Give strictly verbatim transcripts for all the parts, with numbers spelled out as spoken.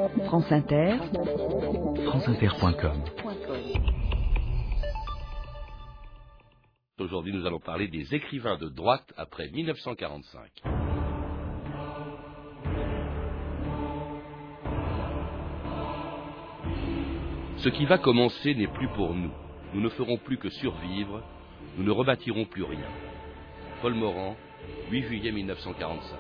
France Inter, France Inter point com. Aujourd'hui, nous allons parler des écrivains de droite après mille neuf cent quarante-cinq. Ce qui va commencer n'est plus pour nous. Nous ne ferons plus que survivre. Nous ne rebâtirons plus rien. Paul Morand, huit juillet mille neuf cent quarante-cinq.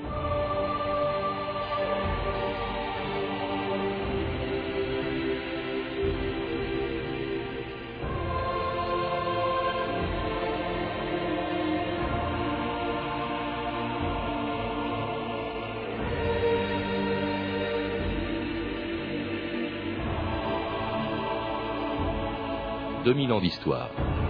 deux mille ans d'histoire.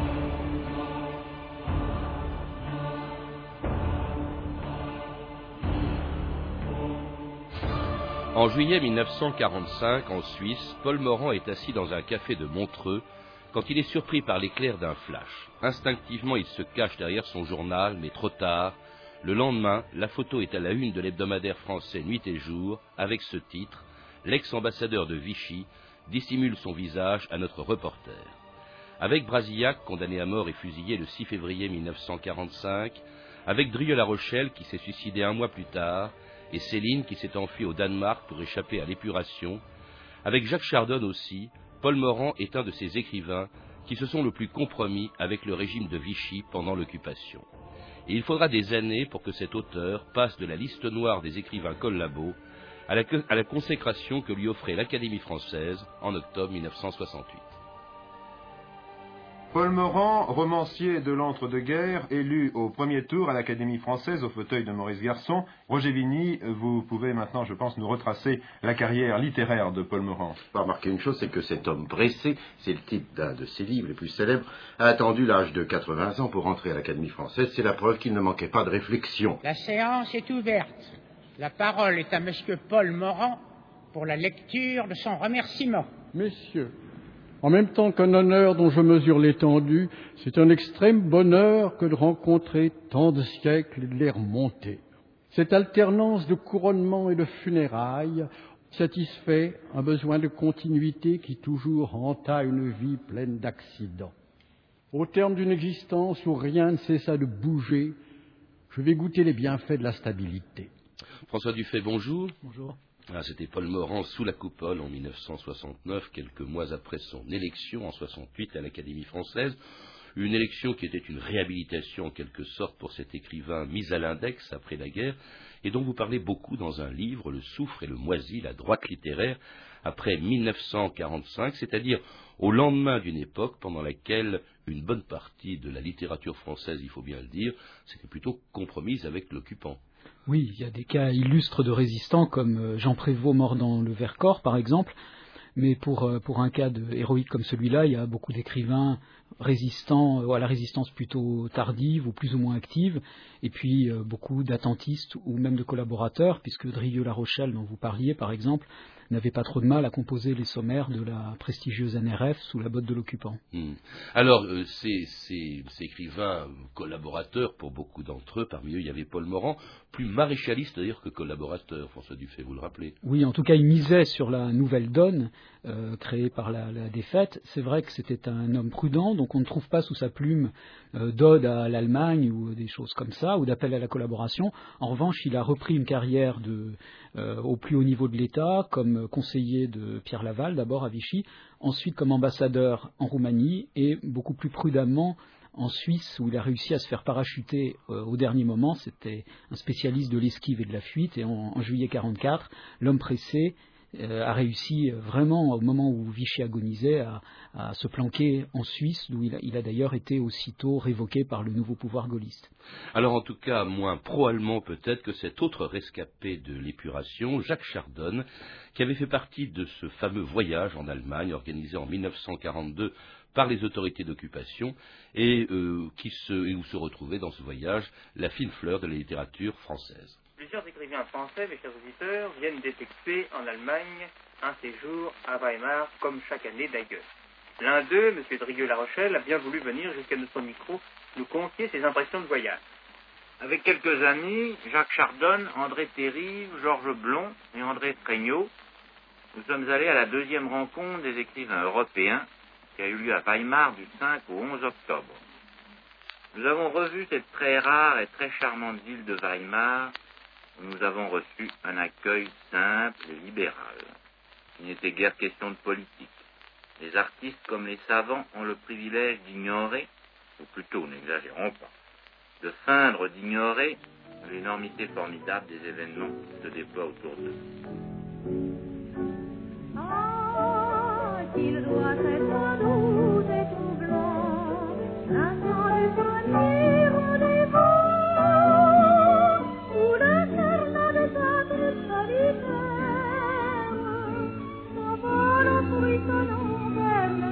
En juillet mille neuf cent quarante-cinq, en Suisse, Paul Morand est assis dans un café de Montreux quand il est surpris par l'éclair d'un flash. Instinctivement, il se cache derrière son journal, mais trop tard. Le lendemain, la photo est à la une de l'hebdomadaire français Nuit et Jour, avec ce titre « L'ex-ambassadeur de Vichy dissimule son visage à notre reporter ». Avec Brasillac, condamné à mort et fusillé le six février mille neuf cent quarante-cinq, avec Drieux-La Rochelle, qui s'est suicidé un mois plus tard, et Céline, qui s'est enfuie au Danemark pour échapper à l'épuration, avec Jacques Chardon aussi, Paul Morand est un de ces écrivains qui se sont le plus compromis avec le régime de Vichy pendant l'occupation. Et il faudra des années pour que cet auteur passe de la liste noire des écrivains collabos à la, à la consécration que lui offrait l'Académie française en octobre mille neuf cent soixante-huit. Paul Morand, romancier de l'entre-deux-guerres, élu au premier tour à l'Académie française au fauteuil de Maurice Garçon. Roger Vigny, vous pouvez maintenant, je pense, nous retracer la carrière littéraire de Paul Morand. On va remarquer une chose, c'est que cet homme pressé, c'est le titre d'un de ses livres les plus célèbres, a attendu l'âge de quatre-vingts ans pour entrer à l'Académie française. C'est la preuve qu'il ne manquait pas de réflexion. La séance est ouverte. La parole est à monsieur Paul Morand pour la lecture de son remerciement. Messieurs, en même temps qu'un honneur dont je mesure l'étendue, c'est un extrême bonheur que de rencontrer tant de siècles et de les remonter. Cette alternance de couronnement et de funérailles satisfait un besoin de continuité qui toujours hanta une vie pleine d'accidents. Au terme d'une existence où rien ne cessa de bouger, je vais goûter les bienfaits de la stabilité. François Dufay, bonjour. Bonjour. Ah, c'était Paul Morand sous la coupole en mille neuf cent soixante-neuf, quelques mois après son élection en soixante-huit à l'Académie française. Une élection qui était une réhabilitation en quelque sorte pour cet écrivain mis à l'index après la guerre et dont vous parlez beaucoup dans un livre, Le Soufre et le Moisi, la droite littéraire, après mille neuf cent quarante-cinq, c'est-à-dire au lendemain d'une époque pendant laquelle une bonne partie de la littérature française, il faut bien le dire, s'était plutôt compromise avec l'occupant. Oui, il y a des cas illustres de résistants comme Jean Prévost mort dans le Vercors, par exemple. Mais pour, pour un cas de, héroïque comme celui-là, il y a beaucoup d'écrivains résistants à la résistance plutôt tardive ou plus ou moins active, et puis euh, beaucoup d'attentistes ou même de collaborateurs, puisque Drieux-La Rochelle, dont vous parliez par exemple, n'avait pas trop de mal à composer les sommaires de la prestigieuse N R F sous la botte de l'occupant. Mmh. Alors, euh, ces, ces, ces écrivains collaborateurs, pour beaucoup d'entre eux, parmi eux il y avait Paul Morand, plus maréchaliste d'ailleurs que collaborateur, François Dufay, vous le rappelez. Oui, en tout cas, il misait sur la nouvelle donne euh, créée par la, la défaite. C'est vrai que c'était un homme prudent, donc on ne trouve pas sous sa plume euh, d'ode à l'Allemagne ou des choses comme ça, ou d'appel à la collaboration. En revanche, il a repris une carrière de, euh, au plus haut niveau de l'État, comme conseiller de Pierre Laval, d'abord à Vichy, ensuite comme ambassadeur en Roumanie, et beaucoup plus prudemment en Suisse, où il a réussi à se faire parachuter euh, au dernier moment. C'était un spécialiste de l'esquive et de la fuite, et en, en juillet quarante-quatre, l'homme pressé euh, a réussi vraiment, au moment où Vichy agonisait, à, à se planquer en Suisse, d'où il a, il a d'ailleurs été aussitôt révoqué par le nouveau pouvoir gaulliste. Alors en tout cas, moins pro-allemand peut-être que cet autre rescapé de l'épuration, Jacques Chardon, qui avait fait partie de ce fameux voyage en Allemagne organisé en mille neuf cent quarante-deux par les autorités d'occupation et euh, qui se, et où se retrouvait dans ce voyage la fine fleur de la littérature française. Plusieurs écrivains français, mes chers auditeurs, viennent d'effectuer en Allemagne un séjour à Weimar, comme chaque année d'ailleurs. L'un d'eux, M. Drieux-La Rochelle, a bien voulu venir jusqu'à notre micro nous confier ses impressions de voyage. Avec quelques amis, Jacques Chardon, André Thérive, Georges Blond et André Trégnot, Nous sommes allés à la deuxième rencontre des écrivains européens qui a eu lieu à Weimar du cinq au onze octobre. Nous avons revu cette très rare et très charmante ville de Weimar où nous avons reçu un accueil simple et libéral. Il n'était guère question de politique. Les artistes comme les savants ont le privilège d'ignorer, ou plutôt, n'exagérons pas, de feindre d'ignorer l'énormité formidable des événements qui se déploient autour d'eux. Ah, qu'il doit être doux et troublant, l'instant du premier rendez-vous, où l'éternel sacre solitaire s'envole en frissonnant vers le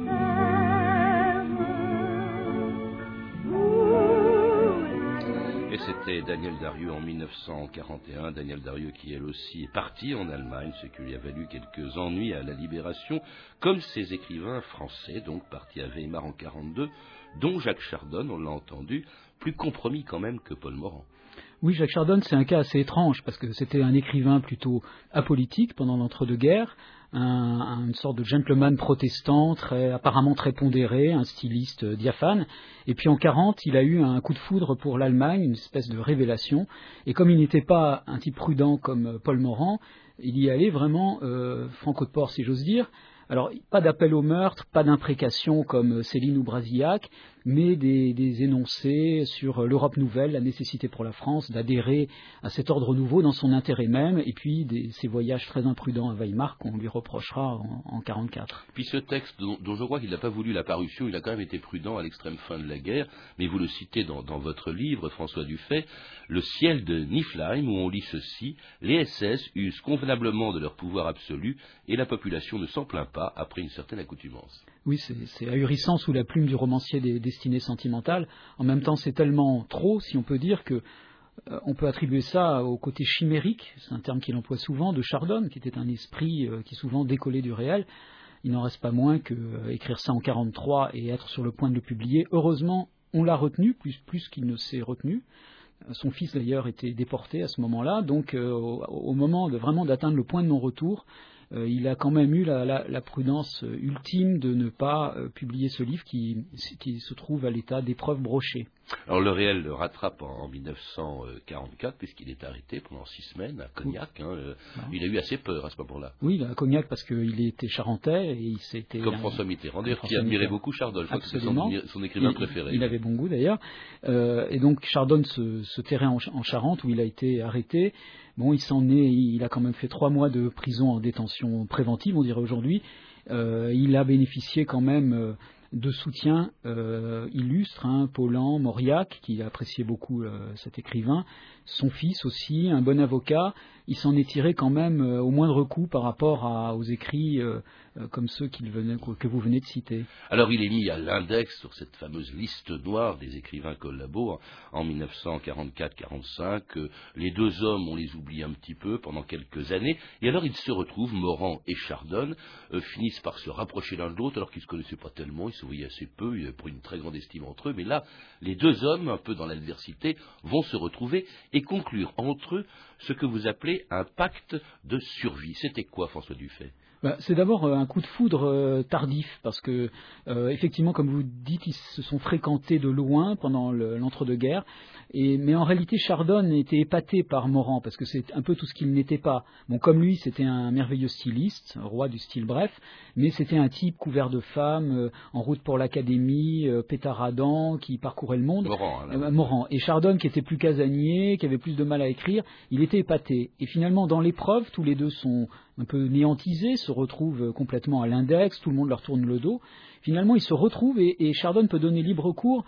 mystère. Et c'était Daniel Darieux en mille neuf cent quarante et un, Daniel Darieux qui elle aussi est parti en Allemagne, ce qui lui a valu quelques ennuis à la Libération, comme ses écrivains français, donc partis à Weimar en quarante-deux, dont Jacques Chardon, on l'a entendu, plus compromis quand même que Paul Morand. Oui, Jacques Chardon, c'est un cas assez étrange, parce que c'était un écrivain plutôt apolitique pendant l'entre-deux-guerres, un, un, une sorte de gentleman protestant, très, apparemment très pondéré, un styliste diaphane. Et puis en quarante, il a eu un coup de foudre pour l'Allemagne, une espèce de révélation. Et comme il n'était pas un type prudent comme Paul Morand, il y allait vraiment euh, franco de port, si j'ose dire. Alors, pas d'appel au meurtre, pas d'imprécation comme Céline ou Brasillac, mais des, des énoncés sur l'Europe nouvelle, la nécessité pour la France d'adhérer à cet ordre nouveau dans son intérêt même, et puis des, ces voyages très imprudents à Weimar qu'on lui reprochera en, en quarante-quatre. Puis ce texte, dont, dont je crois qu'il n'a pas voulu la parution, il a quand même été prudent à l'extrême fin de la guerre, mais vous le citez dans, dans votre livre, François Dufay, Le ciel de Niflheim, où on lit ceci: les S S usent convenablement de leur pouvoir absolu, et la population ne s'en plaint pas après une certaine accoutumance. Oui, c'est, c'est ahurissant sous la plume du romancier des destinées sentimentales. En même temps, c'est tellement trop, si on peut dire, que euh, on peut attribuer ça au côté chimérique, c'est un terme qu'il emploie souvent, de Chardon, qui était un esprit euh, qui souvent décollait du réel. Il n'en reste pas moins que euh, écrire ça en quarante-trois et être sur le point de le publier. Heureusement, on l'a retenu, plus, plus qu'il ne s'est retenu. Son fils, d'ailleurs, était déporté à ce moment-là. Donc, euh, au, au moment de vraiment d'atteindre le point de non-retour, Euh, il a quand même eu la, la, la prudence ultime de ne pas euh, publier ce livre qui, qui se trouve à l'état d'épreuve brochée. Alors le réel le rattrape en, en mille neuf cent quarante-quatre, puisqu'il est arrêté pendant six semaines à Cognac. Hein, euh, il a eu assez peur à ce moment-là. Oui, à Cognac, parce qu'il était charentais et il s'était... Comme un, François Mitterrand, d'ailleurs, qui admirait beaucoup Chardon. Je crois que c'était son, son écrivain il, préféré. Il avait bon goût, d'ailleurs. Euh, et donc Chardon se, se terrait en, en Charente, où il a été arrêté. Bon, il s'en est, il a quand même fait trois mois de prison en détention préventive, on dirait aujourd'hui. Euh, il a bénéficié quand même euh, de soutien euh, illustre, hein, Paulan, Mauriac, qui appréciait beaucoup euh, cet écrivain, son fils aussi, un bon avocat. Il s'en est tiré quand même euh, au moindre coup par rapport à, aux écrits euh, euh, comme ceux qu'il venait, que vous venez de citer. Alors il est mis à l'index sur cette fameuse liste noire des écrivains collabos en mille neuf cent quarante-quatre quarante-cinq. Euh, les deux hommes, on les oublie un petit peu pendant quelques années, et alors ils se retrouvent, Morand et Chardon, euh, finissent par se rapprocher l'un de l'autre alors qu'ils ne se connaissaient pas tellement, ils se voyaient assez peu, ils avaient pris une très grande estime entre eux, mais là, les deux hommes, un peu dans l'adversité, vont se retrouver et conclure entre eux ce que vous appelez un pacte de survie. C'était quoi, François Dufay ? Ben, c'est d'abord un coup de foudre euh, tardif, parce que, euh, effectivement, comme vous dites, ils se sont fréquentés de loin pendant le, l'entre-deux-guerres, et, mais en réalité, Chardon était épaté par Morand, parce que c'est un peu tout ce qu'il n'était pas. Bon, comme lui, c'était un merveilleux styliste, roi du style bref, mais c'était un type couvert de femmes, euh, en route pour l'académie, euh, pétaradant, qui parcourait le monde. Morand, hein, euh, Morand. Et Chardon, qui était plus casanier, qui avait plus de mal à écrire, il était épaté. Et finalement, dans l'épreuve, tous les deux sont un peu néantisés, se retrouvent complètement à l'index, tout le monde leur tourne le dos. Finalement, ils se retrouvent et, et Chardon peut donner libre cours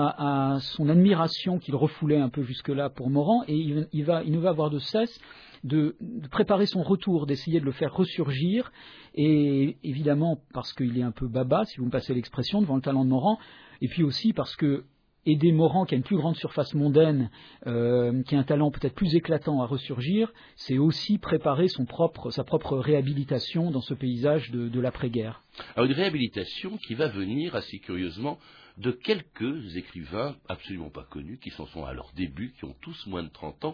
à, à son admiration qu'il refoulait un peu jusque-là pour Morand, et il, il, va, il ne va avoir de cesse de, de préparer son retour, d'essayer de le faire ressurgir, et évidemment parce qu'il est un peu baba, si vous me passez l'expression, devant le talent de Morand, et puis aussi parce que aider Morand, qui a une plus grande surface mondaine, euh, qui a un talent peut-être plus éclatant à ressurgir, c'est aussi préparer son propre, sa propre réhabilitation dans ce paysage de, de l'après-guerre. Alors une réhabilitation qui va venir assez curieusement de quelques écrivains absolument pas connus, qui s'en sont à leur début, qui ont tous moins de trente ans,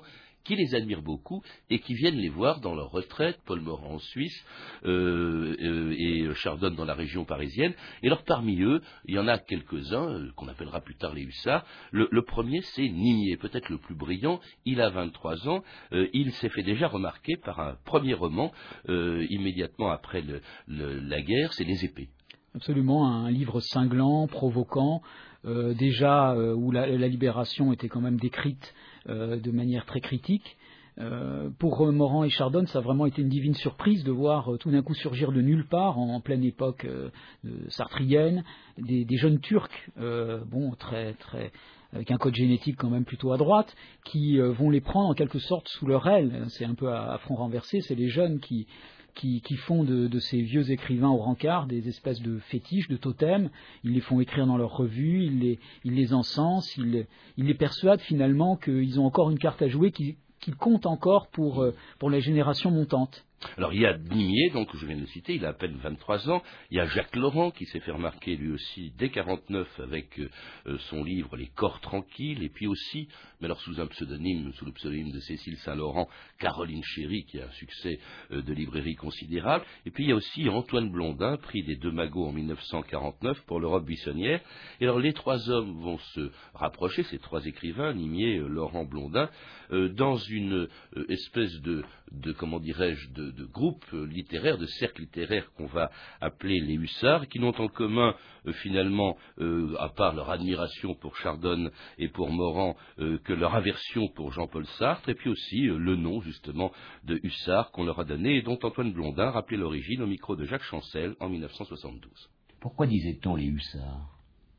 qui les admirent beaucoup et qui viennent les voir dans leur retraite, Paul Morand en Suisse euh, euh, et Chardon dans la région parisienne. Et alors parmi eux, il y en a quelques-uns euh, qu'on appellera plus tard les hussards. Le, le premier, c'est Nimier, peut-être le plus brillant. Il a vingt-trois ans. Euh, il s'est fait déjà remarquer par un premier roman euh, immédiatement après le, le, la guerre, c'est Les Épées. Absolument, un livre cinglant, provoquant, euh, déjà euh, où la, la libération était quand même décrite euh, de manière très critique. Euh, pour Morand et Chardon, ça a vraiment été une divine surprise de voir euh, tout d'un coup surgir de nulle part, en, en pleine époque euh, sartrienne, des, des jeunes Turcs, euh, bon, très, très, avec un code génétique quand même plutôt à droite, qui euh, vont les prendre en quelque sorte sous leur aile. C'est un peu à, à front renversé, c'est les jeunes qui Qui, qui font de, de ces vieux écrivains au rencard des espèces de fétiches, de totems. Ils les font écrire dans leurs revues, ils les, ils les encensent, ils, ils les persuadent finalement qu'ils ont encore une carte à jouer, qu'ils, qu'ils comptent encore pour, pour les générations montantes. Alors il y a Nimier, donc je viens de le citer, il a à peine vingt-trois ans. Il y a Jacques Laurent qui s'est fait remarquer lui aussi dès quarante-neuf avec euh, son livre Les Corps Tranquilles, et puis aussi, mais alors sous un pseudonyme, sous le pseudonyme de Cécile Saint-Laurent, Caroline Chéry, qui a un succès euh, de librairie considérable. Et puis il y a aussi Antoine Blondin, prix des Deux Magots en mille neuf cent quarante-neuf pour l'Europe buissonnière. Et alors les trois hommes vont se rapprocher, ces trois écrivains, Nimier, euh, Laurent, Blondin, euh, dans une euh, espèce de, de comment dirais-je, de de groupes littéraires, de cercles littéraires qu'on va appeler les hussards, qui n'ont en commun euh, finalement, euh, à part leur admiration pour Chardon et pour Morand, euh, que leur aversion pour Jean-Paul Sartre, et puis aussi euh, le nom justement de hussard qu'on leur a donné et dont Antoine Blondin rappelait l'origine au micro de Jacques Chancel en mille neuf cent soixante-douze. Pourquoi disait-on les hussards?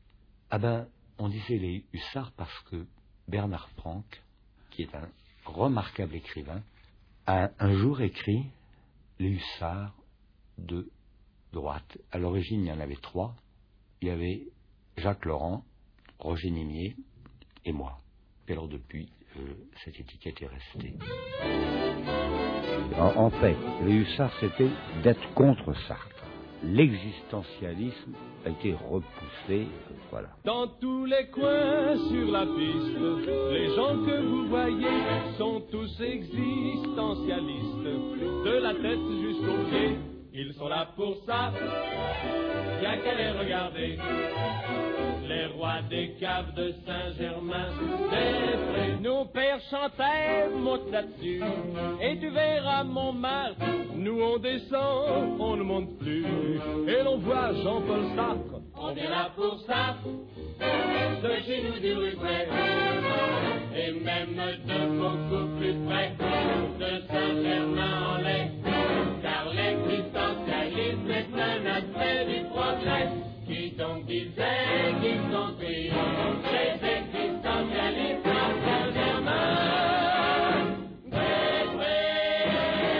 Ah ben, on disait les hussards parce que Bernard Franck, qui est un remarquable écrivain, a un jour écrit les hussards de droite. À l'origine, il y en avait trois. Il y avait Jacques Laurent, Roger Nimier et moi. Et alors depuis, euh, cette étiquette est restée. En, en fait, les hussards, c'était d'être contre Sartre. L'existentialisme a été repoussé, euh, voilà. Dans tous les coins sur la piste, les gens que vous voyez sont tous existentialistes, de la tête jusqu'aux pieds. Ils sont là pour ça, y'a qu'à les regarder. Les rois des caves de Saint-Germain des Prés. Nos pères chantaient, monte là-dessus, et tu verras Montmartre. Nous on descend, on ne monte plus, et l'on voit Jean-Paul Sartre. On vient là pour ça, de chez nous du Rubret, et même de beaucoup plus près, de Saint-Germain-en-Laye. Car l'existentialisme est un aspect du progrès. Qui donc disait qu'ils sont pris les existentialistes en Saint-Germain des Prés.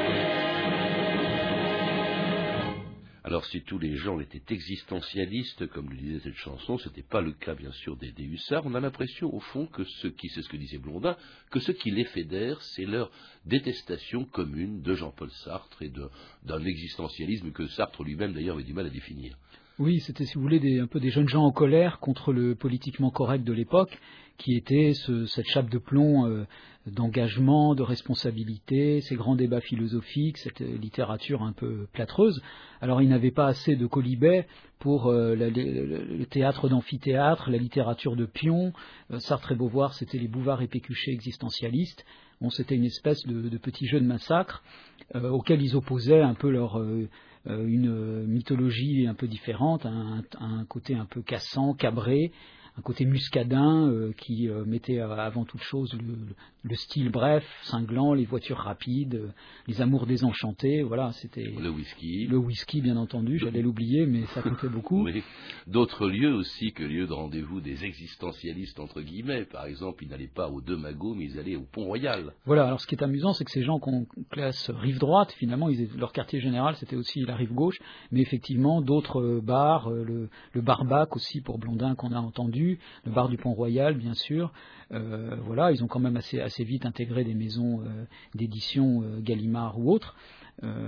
Alors si tous les gens étaient existentialistes, comme le disait cette chanson, ce n'était pas le cas bien sûr des, des hussards. On a l'impression au fond que ce qui, c'est ce que disait Blondin, que ce qui les fédère, c'est leur détestation commune de Jean-Paul Sartre et de, d'un existentialisme que Sartre lui-même d'ailleurs avait du mal à définir. Oui, c'était, si vous voulez, des, un peu des jeunes gens en colère contre le politiquement correct de l'époque, qui était ce, cette chape de plomb euh, d'engagement, de responsabilité, ces grands débats philosophiques, cette littérature un peu plâtreuse. Alors, ils n'avaient pas assez de quolibets pour euh, la, le, le théâtre d'amphithéâtre, la littérature de pion. Euh, Sartre et Beauvoir, c'était les Bouvard et Pécuchet existentialistes. Bon, c'était une espèce de, de petit jeu de massacre euh, auquel ils opposaient un peu leur... Euh, une mythologie un peu différente, un, un côté un peu cassant, cabré, un côté muscadin euh, qui euh, mettait avant toute chose le, le style bref, cinglant, les voitures rapides, euh, les amours désenchantés, voilà, c'était... Le whisky. Le whisky, bien entendu, j'allais l'oublier, mais ça comptait beaucoup. Oui. D'autres lieux aussi que lieux de rendez-vous des existentialistes, entre guillemets. Par exemple, ils n'allaient pas aux Deux Magots, mais ils allaient au Pont-Royal. Voilà, alors ce qui est amusant, c'est que ces gens qu'on classe rive droite, finalement, ils, leur quartier général, c'était aussi la rive gauche, mais effectivement, d'autres bars, le, le Barbac aussi, pour Blondin, qu'on a entendu, le bar du Pont-Royal, bien sûr. Euh, voilà, ils ont quand même assez, assez vite intégré des maisons euh, d'édition euh, Gallimard ou autres. Euh,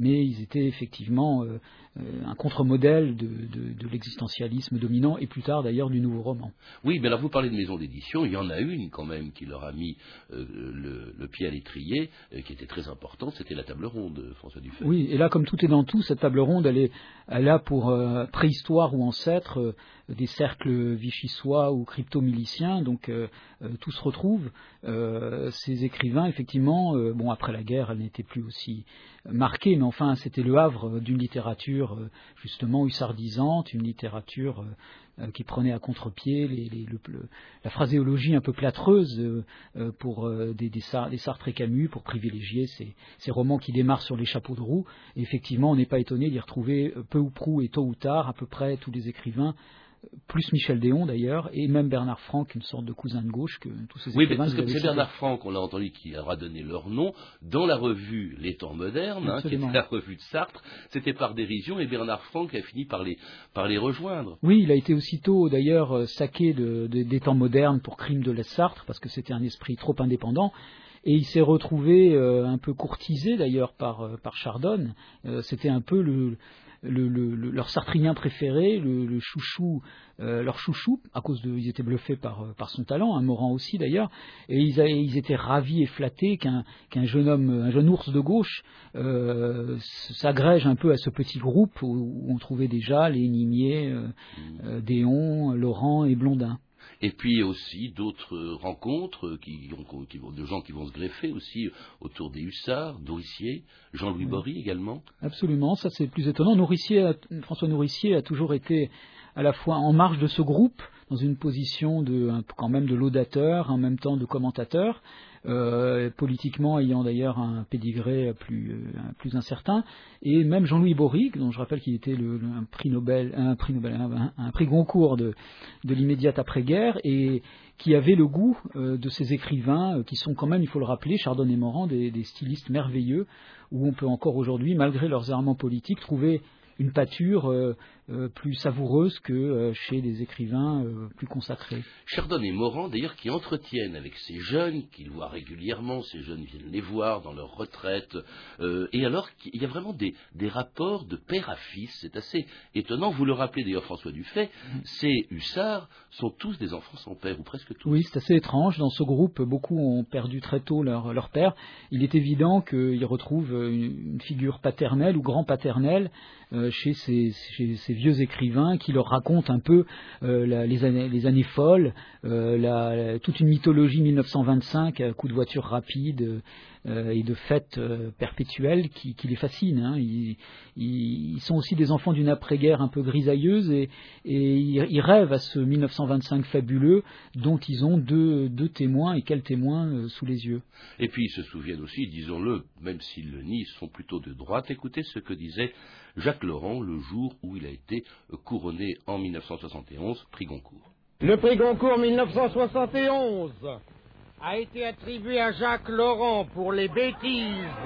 mais ils étaient effectivement euh, euh, un contre-modèle de, de, de l'existentialisme dominant, et plus tard d'ailleurs du nouveau roman. Oui, mais alors vous parlez de maison d'édition, il y en a une quand même qui leur a mis euh, le, le pied à l'étrier, euh, qui était très importante, c'était la table ronde, François Dufay. Oui, et là, comme tout est dans tout, cette table ronde, elle, est, elle a pour euh, préhistoire ou ancêtre euh, des cercles vichysois ou crypto-miliciens, donc euh, euh, tout se retrouve. Euh, ces écrivains, effectivement, euh, bon, après la guerre, elle n'était plus aussi marquée, mais enfin, c'était le havre d'une littérature, euh, justement, hussardisante, une littérature euh, qui prenait à contre-pied les, les, le, le, la phraséologie un peu plâtreuse euh, pour euh, des, des, Sar- des Sartre et Camus, pour privilégier ces, ces romans qui démarrent sur les chapeaux de roue. Et effectivement, on n'est pas étonné d'y retrouver peu ou prou et tôt ou tard à peu près tous les écrivains, plus Michel Déon d'ailleurs, et même Bernard Franck, une sorte de cousin de gauche que tous ces oui, écrivains... Oui, parce que c'est Bernard Franck, on l'a entendu, qui aura donné leur nom dans la revue Les Temps Modernes, hein, qui était la revue de Sartre. C'était par dérision, et Bernard Franck a fini par les, par les rejoindre. Oui, il a été aussitôt d'ailleurs saqué de, de, des Temps Modernes pour crime de Sartre, parce que c'était un esprit trop indépendant. Et il s'est retrouvé euh, un peu courtisé d'ailleurs par, euh, par Chardonne. Euh, c'était un peu le... Le, le, le, leur sartrien préféré, le, le chouchou, euh, leur chouchou, à cause de, ils étaient bluffés par, par son talent, hein, Morand aussi d'ailleurs, et ils, a, ils étaient ravis et flattés qu'un, qu'un jeune homme, un jeune ours de gauche, euh, s'agrège un peu à ce petit groupe où, où on trouvait déjà les Nimier, euh, euh, Déon, Laurent et Blondin. Et puis aussi d'autres rencontres qui ont, qui vont, de gens qui vont se greffer aussi autour des Hussards, Nourricier, Jean-Louis oui. Bory également. Absolument, ça c'est plus étonnant. Nourricier, François Nourricier a toujours été à la fois en marge de ce groupe, dans une position de, quand même de laudateur, en même temps de commentateur, euh, politiquement ayant d'ailleurs un pédigré plus, euh, plus incertain, et même Jean-Louis Bory, dont je rappelle qu'il était le, le, un prix Nobel, un prix Nobel, un, un prix Goncourt de, de l'immédiate après-guerre, et qui avait le goût euh, de ces écrivains euh, qui sont quand même, il faut le rappeler, Chardonne et Morand, des, des stylistes merveilleux, où on peut encore aujourd'hui, malgré leurs errements politiques, trouver une pâture euh, euh, plus savoureuse que euh, chez des écrivains euh, plus consacrés. Chardonne et Morand, d'ailleurs, qui entretiennent avec ces jeunes, qu'ils voient régulièrement, ces jeunes viennent les voir dans leur retraite, euh, et alors il y a vraiment des, des rapports de père à fils, c'est assez étonnant. Vous le rappelez d'ailleurs, François Dufay, mmh. ces hussards sont tous des enfants sans père, ou presque tous. Oui, c'est assez étrange. Dans ce groupe, beaucoup ont perdu très tôt leur, leur père. Il est évident qu'ils retrouvent une, une figure paternelle ou grand-paternelle euh, chez ces, chez ces vieux écrivains qui leur racontent un peu euh, la, les, années, les années folles, euh, la, la, toute une mythologie mille neuf cent vingt-cinq, à coups de voitures rapides euh, et de fêtes euh, perpétuelles qui, qui les fascinent. Hein. Ils, ils, ils sont aussi des enfants d'une après-guerre un peu grisailleuse et, et ils, ils rêvent à ce mille neuf cent vingt-cinq fabuleux dont ils ont deux, deux témoins, et quels témoins euh, sous les yeux. Et puis ils se souviennent aussi, disons-le, même s'ils le nient, ils sont plutôt de droite. Écoutez ce que disait Jacques Laurent le jour où il a été couronné en mille neuf cent soixante et onze, prix Goncourt. Le prix Goncourt mille neuf cent soixante et onze a été attribué à Jacques Laurent pour les bêtises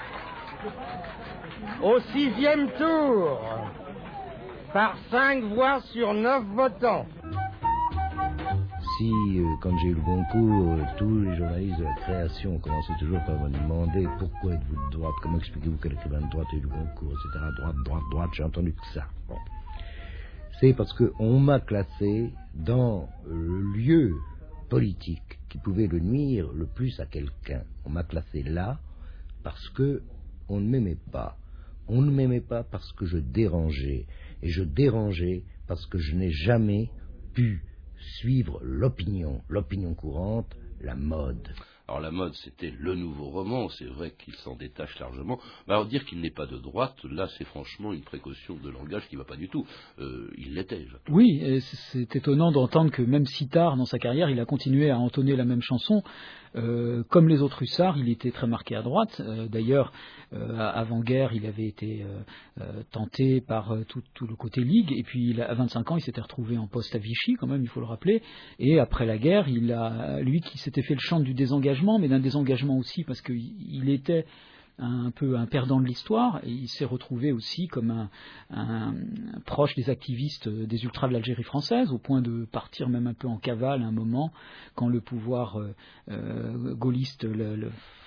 au sixième tour par cinq voix sur neuf votants. Si, euh, quand j'ai eu le Goncourt, euh, tous les journalistes de la création commençaient toujours par me demander pourquoi êtes-vous de droite, comment expliquez-vous quel écrivain de droite a eu le Goncourt, et cetera. Droite, droite, droite, j'ai entendu que ça. Bon. C'est parce qu'on m'a classé dans le lieu politique qui pouvait le nuire le plus à quelqu'un. On m'a classé là parce que on ne m'aimait pas. On ne m'aimait pas parce que je dérangeais. Et je dérangeais parce que je n'ai jamais pu suivre l'opinion, l'opinion courante, la mode. Alors la mode, c'était le nouveau roman, c'est vrai qu'il s'en détache largement. Mais alors dire qu'il n'est pas de droite, là c'est franchement une précaution de langage qui ne va pas du tout. Euh, il l'était, Jacques. Oui, et c'est étonnant d'entendre que même si tard dans sa carrière, il a continué à entonner la même chanson. Euh, comme les autres hussards, il était très marqué à droite. Euh, D'ailleurs, euh, avant-guerre, il avait été euh, euh, tenté par euh, tout, tout le côté Ligue. Et puis, il a, à vingt-cinq ans, il s'était retrouvé en poste à Vichy, quand même, il faut le rappeler. Et après la guerre, il a, lui qui s'était fait le chant du désengagement, mais d'un désengagement aussi parce qu'il était un peu un perdant de l'histoire, et il s'est retrouvé aussi comme un, un, un proche des activistes des ultras de l'Algérie française, au point de partir même un peu en cavale à un moment quand le pouvoir euh, euh, gaulliste le, le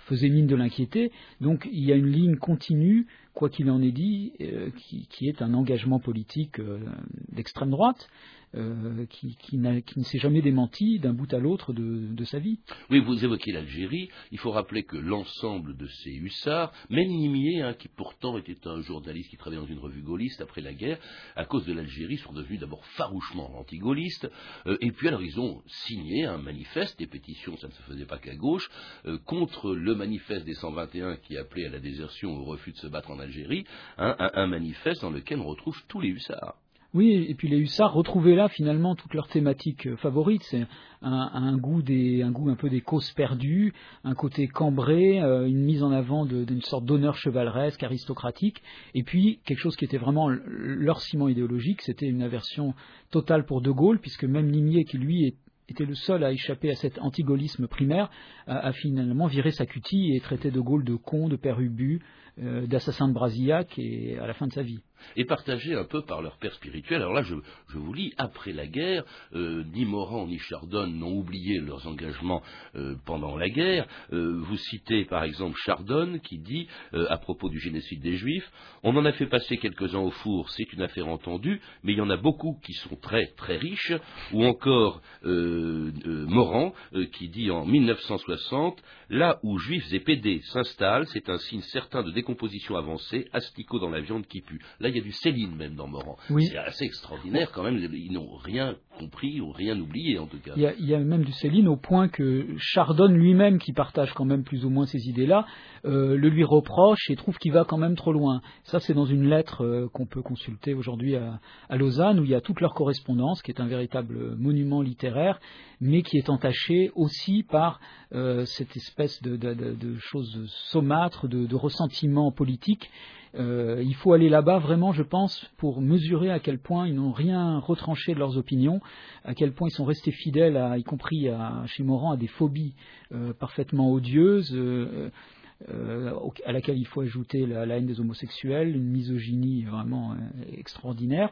faisait mine de l'inquiéter. Donc il y a une ligne continue, quoi qu'il en ait dit, euh, qui, qui est un engagement politique euh, d'extrême droite, euh, qui, qui, n'a, qui ne s'est jamais démenti d'un bout à l'autre de, de sa vie. Oui, vous évoquez l'Algérie. Il faut rappeler que l'ensemble de ces hussards, même Nimier, hein, qui pourtant était un journaliste qui travaillait dans une revue gaulliste après la guerre, à cause de l'Algérie, sont devenus d'abord farouchement anti-gaullistes. Euh, et puis alors ils ont signé un manifeste, des pétitions, ça ne se faisait pas qu'à gauche, euh, contre le manifeste des cent vingt et un qui appelait à la désertion, au refus de se battre en Algérie, hein, un, un manifeste dans lequel on retrouve tous les hussards. Oui, et puis les hussards retrouvaient là finalement toute leur thématique favorite, c'est un, un goût des, un goût un peu des causes perdues, un côté cambré, euh, une mise en avant de, d'une sorte d'honneur chevaleresque, aristocratique, et puis quelque chose qui était vraiment leur ciment idéologique, c'était une aversion totale pour De Gaulle, puisque même Nimier, qui lui est était le seul à échapper à cet antigaullisme primaire, a, a finalement viré sa cutie et traité De Gaulle de con, de père ubu, euh, d'assassin de Brasillac et à la fin de sa vie. Et partagés un peu par leur père spirituel. Alors là, je, je vous lis, après la guerre, euh, ni Morand ni Chardonne n'ont oublié leurs engagements euh, pendant la guerre. Euh, vous citez par exemple Chardonne qui dit, euh, à propos du génocide des Juifs, on en a fait passer quelques-uns au four, c'est une affaire entendue, mais il y en a beaucoup qui sont très très riches. Ou encore euh, euh, Morand euh, qui dit en mille neuf cent soixante, là où Juifs et pédés s'installent, c'est un signe certain de décomposition avancée, asticots dans la viande qui pue. Là, il y a du Céline même dans Morand. Oui. C'est assez extraordinaire quand même, ils n'ont rien compris ou rien oublié en tout cas. Il y a, il y a même du Céline au point que Chardonne lui-même, qui partage quand même plus ou moins ces idées-là, euh, le lui reproche et trouve qu'il va quand même trop loin. Ça, c'est dans une lettre euh, qu'on peut consulter aujourd'hui à, à Lausanne, où il y a toute leur correspondance, qui est un véritable monument littéraire, mais qui est entachée aussi par euh, cette espèce de, de, de, de choses saumâtres, de, de ressentiment politique. Euh, il faut aller là-bas vraiment, je pense, pour mesurer à quel point ils n'ont rien retranché de leurs opinions, à quel point ils sont restés fidèles, à, y compris à, chez Morand, à des phobies euh, parfaitement odieuses, euh, euh, à laquelle il faut ajouter la, la haine des homosexuels, une misogynie vraiment euh, extraordinaire.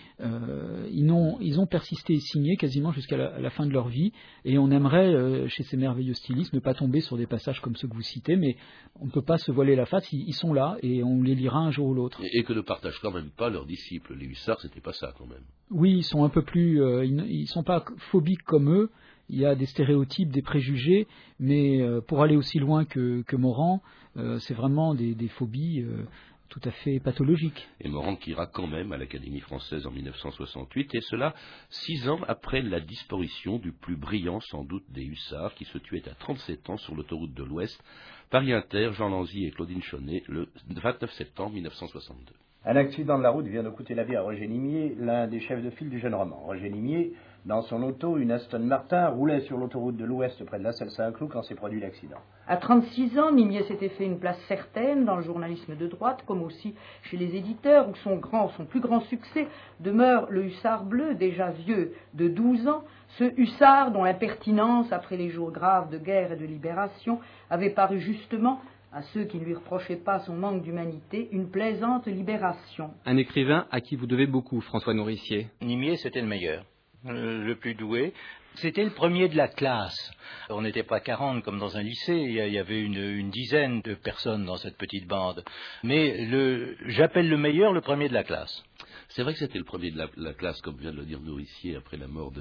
Euh, ils, ont, ils ont persisté et signé quasiment jusqu'à la, la fin de leur vie, et on aimerait, euh, chez ces merveilleux stylistes, ne pas tomber sur des passages comme ceux que vous citez, mais on ne peut pas se voiler la face, ils, ils sont là, et on les lira un jour ou l'autre. Et, et que ne partagent quand même pas leurs disciples. Les hussards, c'était pas ça quand même. Oui, ils sont un peu plus... Euh, ils ne sont pas phobiques comme eux, il y a des stéréotypes, des préjugés, mais euh, pour aller aussi loin que, que Morand, euh, c'est vraiment des, des phobies... Euh, tout à fait pathologique. Et Morand qui ira quand même à l'Académie française en mille neuf cent soixante-huit, et cela six ans après la disparition du plus brillant sans doute des hussards, qui se tuait à trente-sept ans sur l'autoroute de l'Ouest. Paris Inter, Jean Lanzy et Claudine Chaunet, le vingt-neuf septembre mille neuf cent soixante-deux. Un accident de la route vient de coûter la vie à Roger Nimier, l'un des chefs de file du jeune roman. Roger Nimier, dans son auto, une Aston Martin, roulait sur l'autoroute de l'Ouest près de la Salle-Saint-Cloud quand s'est produit l'accident. À trente-six ans, Nimier s'était fait une place certaine dans le journalisme de droite, comme aussi chez les éditeurs, où son, grand, son plus grand succès demeure le hussard bleu, déjà vieux de douze ans, ce hussard dont l'impertinence, après les jours graves de guerre et de libération, avait paru justement, à ceux qui ne lui reprochaient pas son manque d'humanité, une plaisante libération. Un écrivain à qui vous devez beaucoup, François Nourricier. Nimier, c'était le meilleur, le plus doué. C'était le premier de la classe. On n'était pas quarante comme dans un lycée, il y avait une, une dizaine de personnes dans cette petite bande. Mais le, j'appelle le meilleur le premier de la classe. C'est vrai que c'était le premier de la, la classe, comme vient de le dire Nourricier, après la mort de,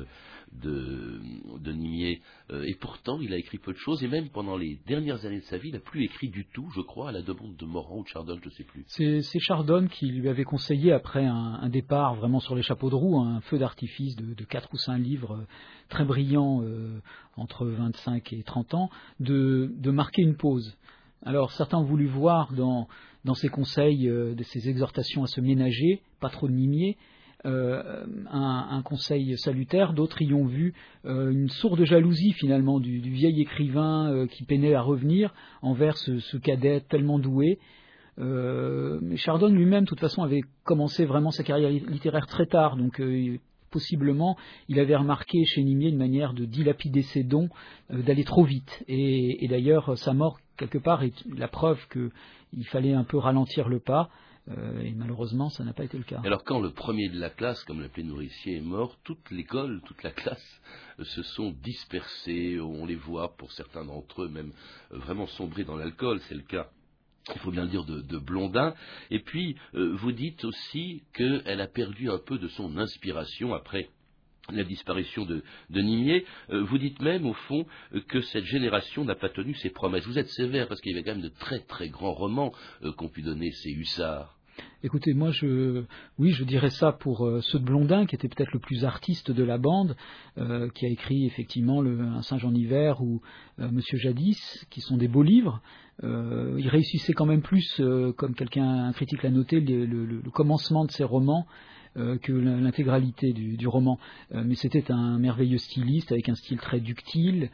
de, de Nimier. Euh, et pourtant, il a écrit peu de choses, et même pendant les dernières années de sa vie, il n'a plus écrit du tout, je crois, à la demande de Morand ou de Chardonne, je ne sais plus. C'est, c'est Chardonne qui lui avait conseillé, après un, un départ vraiment sur les chapeaux de roue, un feu d'artifice de, de quatre ou cinq livres euh, très brillants, euh, entre vingt-cinq et trente ans, de, de marquer une pause. Alors certains ont voulu voir dans, dans ces conseils, euh, de ces exhortations à se ménager, pas trop de Nimier, euh, un, un conseil salutaire. D'autres y ont vu euh, une sourde jalousie finalement du, du vieil écrivain euh, qui peinait à revenir envers ce, ce cadet tellement doué. Euh, mais Chardonne lui-même, de toute façon, avait commencé vraiment sa carrière littéraire très tard, donc euh, possiblement, il avait remarqué chez Nimier une manière de dilapider ses dons, euh, d'aller trop vite. Et, et d'ailleurs, sa mort, quelque part, est la preuve qu'il fallait un peu ralentir le pas. Euh, et malheureusement, ça n'a pas été le cas. Alors quand le premier de la classe, comme l'appelait Nourricier, est mort, toute l'école, toute la classe euh, se sont dispersées. On les voit, pour certains d'entre eux, même euh, vraiment sombrer dans l'alcool. C'est le cas, il faut bien le dire, de, de Blondin. Et puis, euh, vous dites aussi qu'elle a perdu un peu de son inspiration après la disparition de, de Nimier. Euh, vous dites même, au fond, euh, que cette génération n'a pas tenu ses promesses. Vous êtes sévère, parce qu'il y avait quand même de très très grands romans euh, qu'ont pu donner ces hussards. Écoutez, moi, je, oui, je dirais ça pour euh, ceux de Blondin, qui était peut-être le plus artiste de la bande, euh, qui a écrit effectivement le, Un singe en hiver ou euh, Monsieur Jadis, qui sont des beaux livres. Euh, il réussissait quand même plus, euh, comme quelqu'un, un critique l'a noté, le, le, le commencement de ses romans euh, que l'intégralité du, du roman. Euh, mais c'était un merveilleux styliste avec un style très ductile,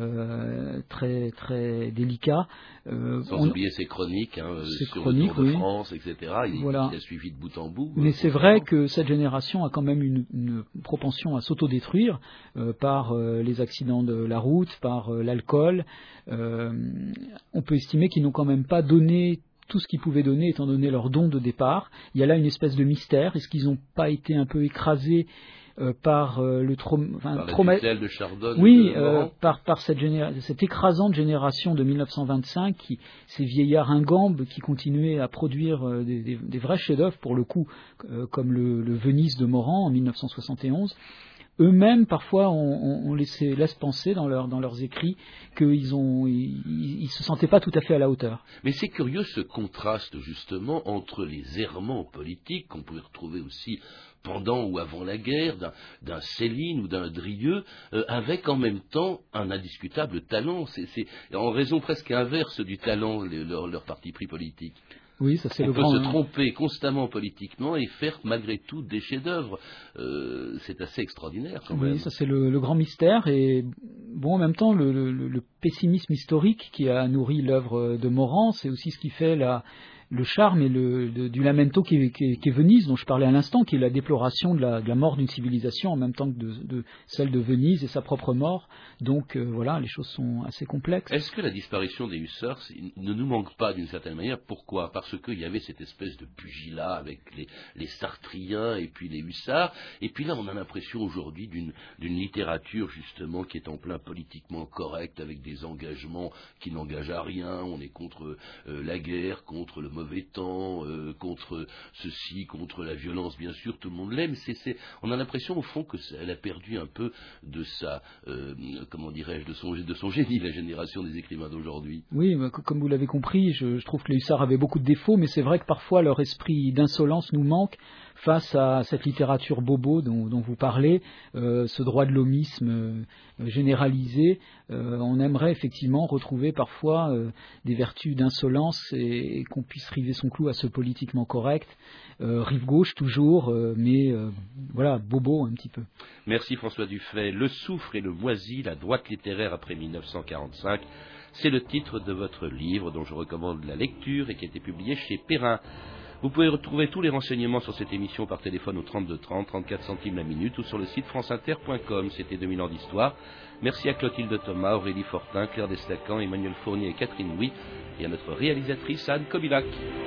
euh, très très délicat. Euh, Sans on, oublier ses chroniques, hein, ses sur chroniques, le Tour de oui. France, et cetera. Il, voilà. il a suivi de bout en bout. Mais c'est vrai que cette génération a quand même une, une propension à s'autodétruire euh, par euh, les accidents de la route, par euh, l'alcool. Euh, on peut estimer qu'ils n'ont quand même pas donné tout ce qu'ils pouvaient donner, étant donné leur don de départ. Il y a là une espèce de mystère. Est-ce qu'ils n'ont pas été un peu écrasés euh, par euh, le trauma, enfin, par la trauma... tutelle de Chardonne, oui, de euh, par, par cette, généra... cette écrasante génération de mille neuf cent vingt-cinq, qui, ces vieillards ingambes qui continuaient à produire euh, des, des, des vrais chefs-d'œuvre, pour le coup, euh, comme le, le Venise de Morand en mille neuf cent soixante et onze. Eux-mêmes, parfois, on, on laissait, laisse penser dans, leur, dans leurs écrits qu'ils ont, ils, ils se sentaient pas tout à fait à la hauteur. Mais c'est curieux ce contraste, justement, entre les errements politiques qu'on pouvait retrouver aussi pendant ou avant la guerre, d'un, d'un Céline ou d'un Drieux, euh, avec en même temps un indiscutable talent. C'est, c'est en raison presque inverse du talent, les, leur, leur parti pris politique. Oui, ça c'est on le peut grand... se tromper constamment politiquement et faire malgré tout des chefs-d'œuvre. Euh, c'est assez extraordinaire quand même. Oui, ça c'est le, le grand mystère. Et bon, en même temps, le, le, le pessimisme historique qui a nourri l'œuvre de Morand, c'est aussi ce qui fait la... le charme et le, de, du lamento qui est, qui, est, qui est Venise, dont je parlais à l'instant, qui est la déploration de la, de la mort d'une civilisation en même temps que de, de celle de Venise et sa propre mort. Donc euh, voilà, les choses sont assez complexes. Est-ce que la disparition des hussards ne nous manque pas d'une certaine manière? Pourquoi? Parce qu'il y avait cette espèce de pugilat avec les, les Sartriens et puis les hussards. Et puis là, on a l'impression aujourd'hui d'une, d'une littérature justement qui est en plein politiquement correcte, avec des engagements qui n'engagent à rien. On est contre euh, la guerre, contre le mauvais temps, euh, contre ceci, contre la violence, bien sûr, tout le monde l'aime. C'est, c'est, on a l'impression au fond qu'elle a perdu un peu de sa, euh, comment dirais-je, de son, de son génie, la génération des écrivains d'aujourd'hui. Oui, bah, comme vous l'avez compris, je, je trouve que les hussards avaient beaucoup de défauts, mais c'est vrai que parfois leur esprit d'insolence nous manque face à cette littérature bobo dont, dont vous parlez, euh, ce droit de l'homisme euh, généralisé. Euh, on aimerait effectivement retrouver parfois euh, des vertus d'insolence et, et qu'on puisse river son clou à ce politiquement correct. Euh, rive gauche toujours, euh, mais euh, voilà, bobo un petit peu. Merci François Dufay. Le soufre et le moisi, la droite littéraire après mille neuf cent quarante-cinq, c'est le titre de votre livre dont je recommande la lecture et qui a été publié chez Perrin. Vous pouvez retrouver tous les renseignements sur cette émission par téléphone au trente-deux trente, trente-quatre centimes la minute ou sur le site france inter point com. C'était deux mille ans d'histoire. Merci à Clotilde Thomas, Aurélie Fortin, Claire Destacan, Emmanuel Fournier et Catherine Louis et à notre réalisatrice Anne Kobilac.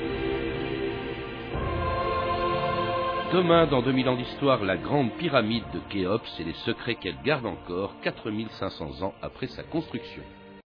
Demain, dans deux mille ans d'histoire, la grande pyramide de Khéops et les secrets qu'elle garde encore quatre mille cinq cents ans après sa construction.